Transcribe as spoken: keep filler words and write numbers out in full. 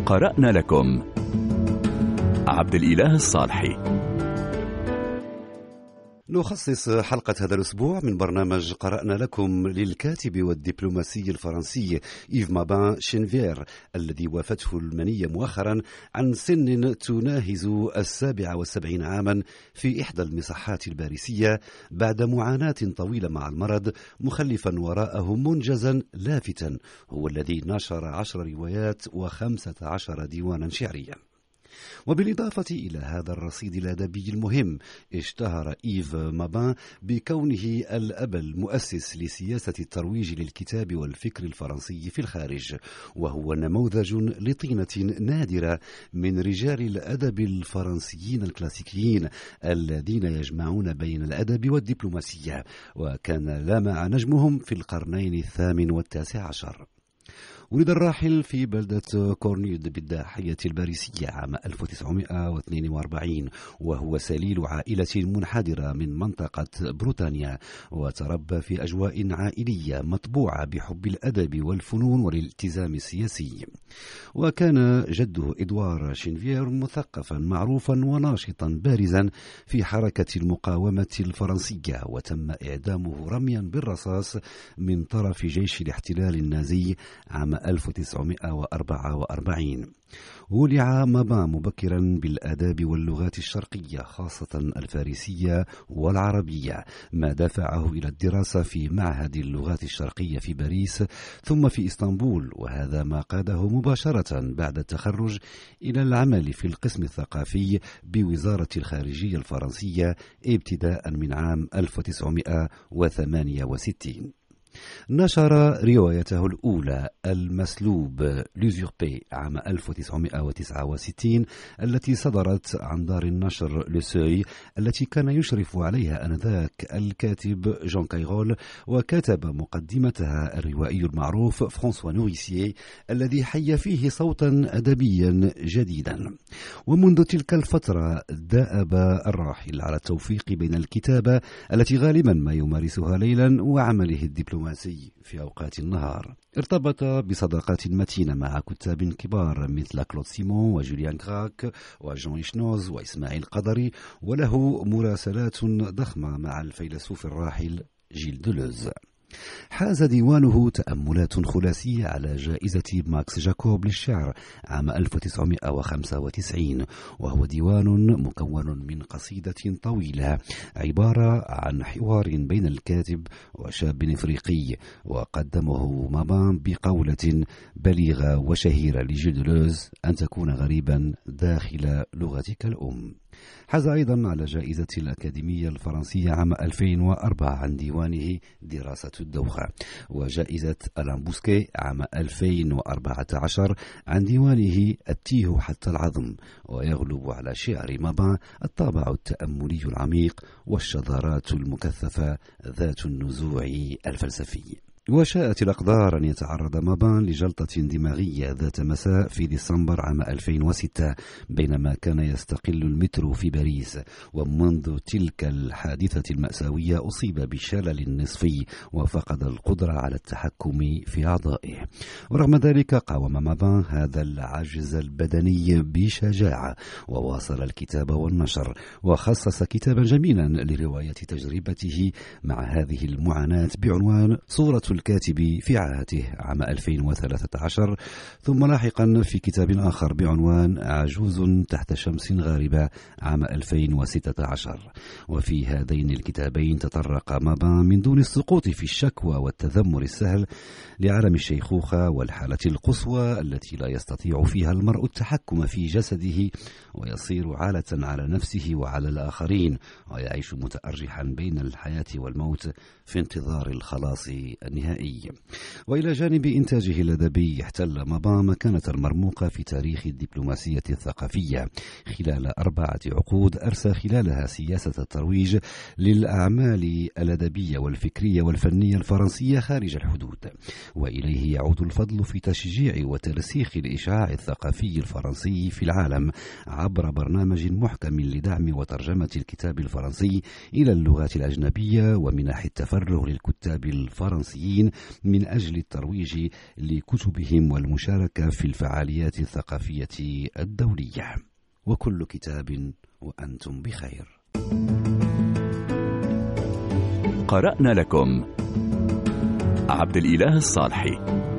قرأنا لكم عبد الإله الصالحي. نخصص حلقة هذا الأسبوع من برنامج قرأنا لكم للكاتب والدبلوماسي الفرنسي إيف مابان شينفير الذي وافته المنية مؤخرا عن سن تناهز السابعة والسبعين عاما في إحدى المصحات الباريسية بعد معاناة طويلة مع المرض، مخلفا وراءه منجزا لافتا هو الذي نشر عشر روايات وخمسة عشر ديوانا شعريا. وبالإضافة إلى هذا الرصيد الأدبي المهم، اشتهر إيف مابان بكونه الأب المؤسس لسياسة الترويج للكتاب والفكر الفرنسي في الخارج، وهو نموذج لطينة نادرة من رجال الأدب الفرنسيين الكلاسيكيين الذين يجمعون بين الأدب والدبلوماسية، وكان لامع نجمهم في القرنين الثامن والتاسع عشر. ولد الراحل في بلدة كورنيود بالضاحية الباريسية عام ألف وتسعمائة واثنين وأربعين، وهو سليل عائلة منحدرة من منطقة بروتانيا، وتربى في أجواء عائلية مطبوعة بحب الأدب والفنون والالتزام السياسي. وكان جده إدوار شينفير مثقفا معروفا وناشطا بارزا في حركة المقاومة الفرنسية، وتم إعدامه رميا بالرصاص من طرف جيش الاحتلال النازي عام ألف وتسعمائة وأربعة وأربعين. ولع مابان مبكرا بالآداب واللغات الشرقية خاصة الفارسية والعربية، ما دفعه إلى الدراسة في معهد اللغات الشرقية في باريس ثم في إسطنبول، وهذا ما قاده مباشرة بعد التخرج إلى العمل في القسم الثقافي بوزارة الخارجية الفرنسية ابتداء من عام ألف وتسعمائة وثمانية وستين. نشر روايته الأولى المسلوب لوزوربي عام ألف وتسعمائة وتسعة وستين التي صدرت عن دار النشر لسوي التي كان يشرف عليها آنذاك الكاتب جون كايرول، وكتب مقدمتها الروائي المعروف فرانسوا نوريسييه الذي حي فيه صوتا أدبيا جديدا. ومنذ تلك الفترة دأب الراحل على التوفيق بين الكتابة التي غالبا ما يمارسها ليلا وعمله الدبلوماسي في أوقات النهار. ارتبط بصداقات متينة مع كتاب كبار مثل كلود سيمون وجوليان كراك وجون إشنوز وإسماعيل قدري، وله مراسلات ضخمة مع الفيلسوف الراحل جيل دولوز. حاز ديوانه تأملات خلاصية على جائزة ماكس جاكوب للشعر عام ألف وتسعمائة وخمسة وتسعين، وهو ديوان مكون من قصيدة طويلة عبارة عن حوار بين الكاتب وشاب إفريقي، وقدمه مابان بقولة بليغة وشهيرة لجيل دولوز: أن تكون غريبا داخل لغتك الأم. حاز أيضا على جائزة الأكاديمية الفرنسية عام ألفين وأربعة عن ديوانه دراسة الدوخة، وجائزة ألان بوسكي عام ألفين وأربعة عشر عن ديوانه التيه حتى العظم. ويغلب على شعر مابان الطابع التأملي العميق والشذرات المكثفة ذات النزوع الفلسفي. وشاءت الأقدار أن يتعرض مابان لجلطة دماغية ذات مساء في ديسمبر عام ألفين وستة بينما كان يستقل المترو في باريس، ومنذ تلك الحادثة المأساوية أصيب بشلل نصفي وفقد القدرة على التحكم في أعضائه. ورغم ذلك قاوم مابان هذا العجز البدني بشجاعة وواصل الكتابة والنشر، وخصص كتابا جميلا لرواية تجربته مع هذه المعاناة بعنوان صورة الكاتب في عاهته عام ألفين وثلاثة عشر، ثم لاحقا في كتاب آخر بعنوان عجوز تحت شمس غاربة عام ألفين وستة عشر. وفي هذين الكتابين تطرق مابان من دون السقوط في الشكوى والتذمر السهل لعالم الشيخوخة والحالة القصوى التي لا يستطيع فيها المرء التحكم في جسده، ويصير عالة على نفسه وعلى الآخرين، ويعيش متأرجحا بين الحياة والموت في انتظار الخلاص النهائي. وإلى جانب إنتاجه الأدبي احتل مابان مكانة مرموقة في تاريخ الدبلوماسية الثقافية خلال أربعة عقود أرسى خلالها سياسة الترويج للأعمال الأدبية والفكرية والفنية الفرنسية خارج الحدود، وإليه يعود الفضل في تشجيع وترسيخ الإشعاع الثقافي الفرنسي في العالم عبر برنامج محكم لدعم وترجمة الكتاب الفرنسي إلى اللغات الأجنبية ومنح التفرغ للكتاب الفرنسيين الباحثين من أجل الترويج لكتبهم والمشاركة في الفعاليات الثقافية الدولية. وكل كتاب وأنتم بخير. قرأنا لكم عبد الإله الصالحي.